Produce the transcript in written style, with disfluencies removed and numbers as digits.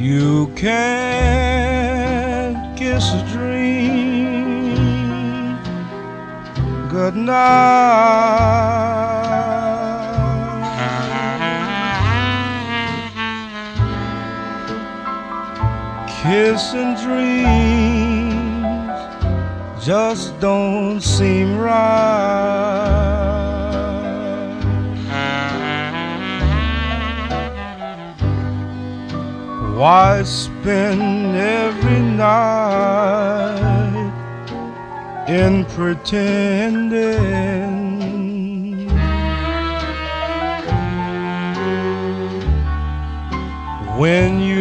You can't kiss a dream goodnight. Kissing dreams just don't seem right. Why spend every night in pretending when you